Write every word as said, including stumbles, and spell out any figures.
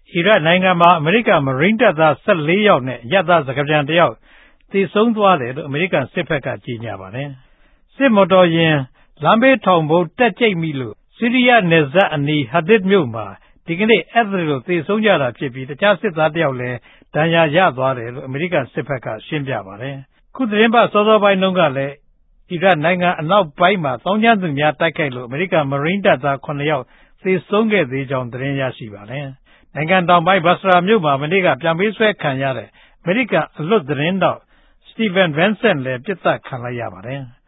အီရတ်နိုင်ငံမှာအမေရိကန်မရိန်းတပ်သား၁၄ယောက်နဲ့အရပ်သားစကားပြန်တယောက်သေဆုံးသွားတယ်လို့အမေရိကန်စစ်ဘက်ကကြေညာပါတယ်။စစ်မော်တော်ယာဉ်လမ်းဘေးထောင်ဗုံးတက်ကျိတ်မိလို့ဆီးရီးယားနယ်စပ်အနီး Hadid မြို့မှာဒီကနေ့အဲဒီလိုသေဆုံးကြတာဖြစ်ပြီးတခြားစစ်သားတယောက်လည်းဒဏ်ရာရသွားတယ်လို့အမေရိကန်စစ်ဘက်ကရှင်းပြပါတယ်။ခုသတင်းပတ်စောစောပိုင်းတုန်းကလည်းအီရတ်နိုင်ငံအနောက်ပိုင်းမှာသောင်းကျန်းသူများတိုက်ခိုက်လို့အမေရိကန်မရိန်းတပ်သားခုနှစ်ယောက်သေဆုံးခဲ့သေးကြောင်းသတင်းရရှိပါတယ်။နိုင်ငံတောင်ပိုင်းဘတ်စရာမြို့မှာမနေ့ကပြန်ပေးဆွဲခံရတဲ့အမေရိကန်အလွတ်သတင်းထောက် Steven Vincent လည်းပြစ်ဒဏ်ခံလိုက်ရပါတယ်။